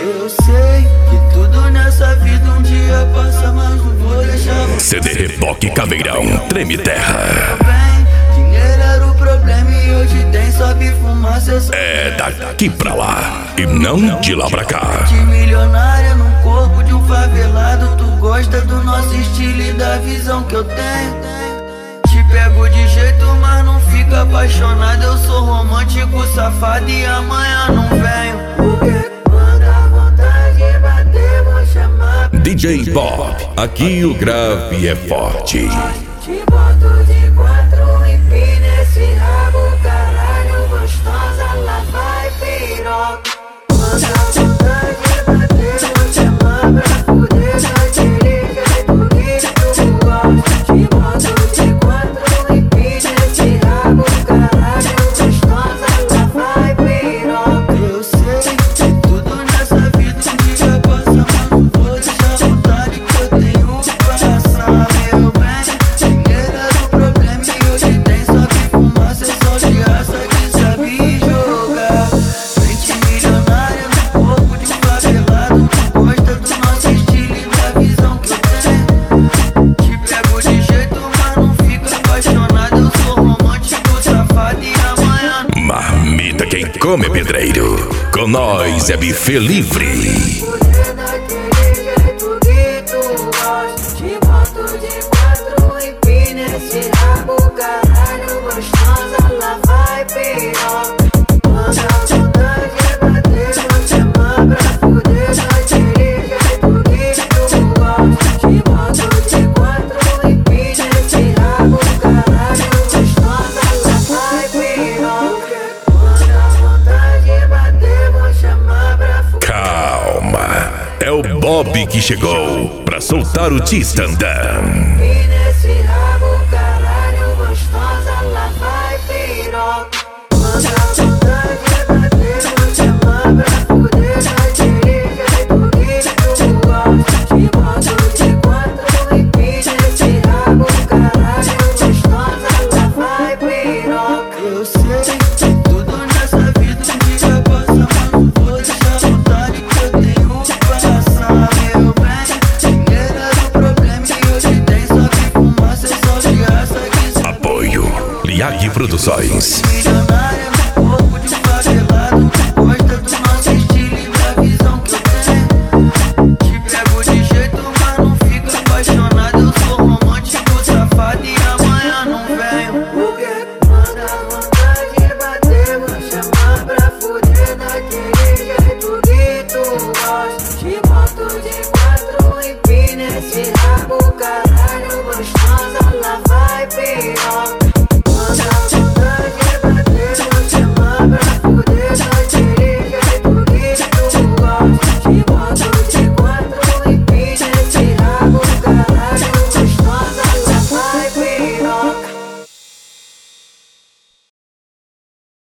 Eu sei que tudo nessa vida um dia passa, mas não vou deixar você. CD Reboque Caveirão, treme terra. Dinheiro era o problema e hoje tem, sobe fumaça. É daqui pra lá e não de lá pra cá. De milionária no corpo de um favelado. Tu gosta do nosso estilo e da visão que eu tenho. Te pego de jeito, mas não fica apaixonado. Eu sou romântico, safado e amanhã não venho. Porque quando a vontade bater, vou chamar DJ Bob, aqui o grave é forte. Te boto de 4 e pi nesse rabo, caralho, gostosa, lá vai piroca. Quando a vontade bater, vou chamar pra fuder, daquele jeito que tu gosta. Te boto de 4 e pi nesse rabo, caralho, gostosa, lá vai piroca. Eu sei que tudo nessa vida um dia passa, mas não vou deixar a vontade que eu tenho pra passar, meu bem. Dinheiro era o problema e hoje tem, sobe fumaça, só de raça que sabe jogar. Frente milionária no corpo de um favelado. Tu gosta do nosso estilo e da visão que eu tenho. Te pego de jeito, mas não fica apaixonado. Eu sou romântico, safado e amanhã não. Marmita quem come é pedreiro, com nós é buffet livre. Fuder daquele jeito que tu gosta. Te boto de 4 e pi nesse rabo, caralho, gostosa, lá vai piroca. Quando a vontade bater, vou chamar pra fuder daquele jeito que tu gosta. Te boto de 4 e pi nesse rabo, caralho, gostosa, lá vai piroca. Quando a vontade bater, vou chamar pra fuder. Calma, é o Bob que chegou pra soltar o Tistandam. E nesse rabo, caralho, gostosa, lá vai piroca. Quando a vontade bater, vou chamar pra fuder daquele jeito que tu gosta. Te boto de 4 e pi nesse rabo, caralho, gostosa, lá vai piroca. Eu sei que tudo nessa vida um dia passa, mas não vou deixar a vontade que eu tenho pra passar, meu bem. Dinheiro era o problema e hoje tem, sobe fumaça, só de raça que sabe. Apoio Liag Produções. Milionária no corpo de um favelado.